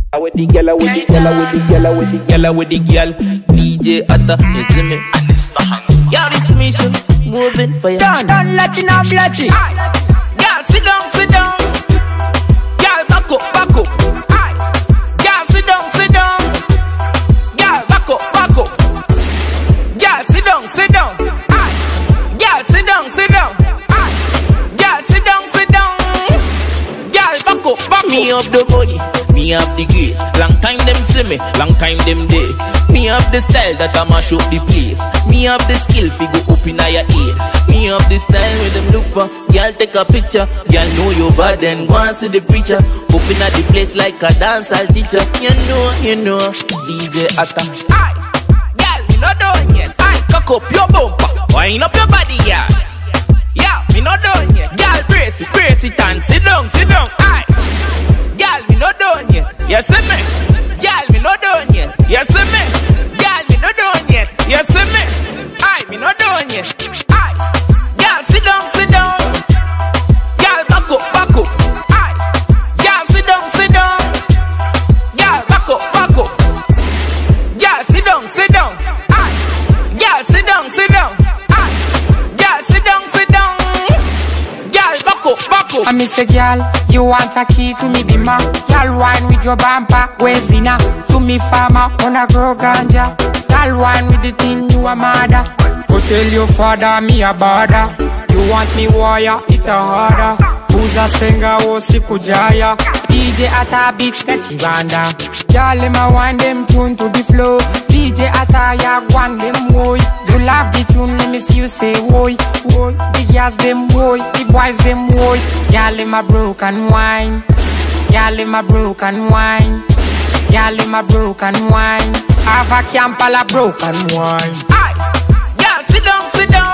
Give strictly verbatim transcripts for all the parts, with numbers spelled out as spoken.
With the gyal, with the gyal, with the gyal, with the gyal, with the gyal. D J Atta, you see me? Yeah, this mission moving for you. Done, done, Latin and bloody. Gyal, sit down, sit down. Gyal, back up, back up. Gyal, sit down, sit down. Gyal, back up, back up. Gyal, sit down, sit down. Gyal, sit down, sit down. Gyal, sit down, sit down. Gyal, back up, back up. Me up the body. Me have the grace, long time them see me, long time them day. Me have the style that I mash up the place. Me have the skill fi go up inna your ear. Me have the style where them look for. Y'all take a picture, y'all know you bad and go and see the preacher. Up inna the place like a dancehall teacher. You know, you know, D J Atta. Aye, y'all me not done yet. Aye, cock up your bumper, wind up your body, yeah. Yeah, me not done yet. Y'all brace it, brace it and sit down, sit down. Aye. Y'all me not done yet, you see me? Y'all me not done yet, you see me? Y'all me not done yet, you see me? Aye, me not done yet. Aye, y'all sit down, sit down. Y'all back up, back up. Aye, y'all sit down, sit down. Y'all back up, back up. Y'all sit down, sit down. Aye, y'all sit down, sit down. Aye, y'all sit down, sit down. Y'all back up, back up. I miss a girl. You want a key to me, be ma? Y'all wine with your bumper, where's Ina? To me farmer, wanna grow ganja. Y'all wine with the thing, you a mother. Go tell your father, me a bother. You want me warrior, it a harder. Who's a singer, oh sikujaya. D J Atta, big catchy banda. Y'all let me wine them tune to the flow. D J Atta, ya one them boy. You love the tune, let me see you say woy, woy. The girls them woy, the boys them woy. Y'all let my broken wine. Y'all let my broken wine. Y'all let my broken wine. Have a camp all a broken wine. Aye, y'all sit down, sit down.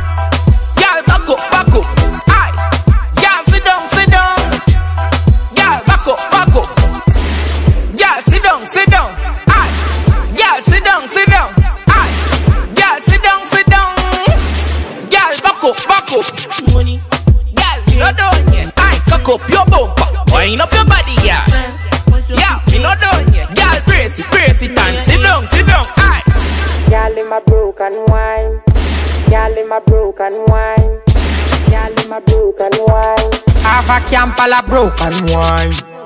Y'all back up, back up. Aye, y'all sit down, sit down. Y'all back up, back up. Y'all sit down, sit down. Aye, y'all sit down, sit down. Aye, y'all sit down, sit down. Y'all back up, back up. Money, y'all me not done yet. Aye, cock up your bumper, wind up your body, yeah. Yeah, me not done yet. Y'all brace it, brace it and sit down, sit down. Aye. Y'all in my broken wine. Y'all in my broken wine. Y'all in my broken wine. Have a camp all a broken wine.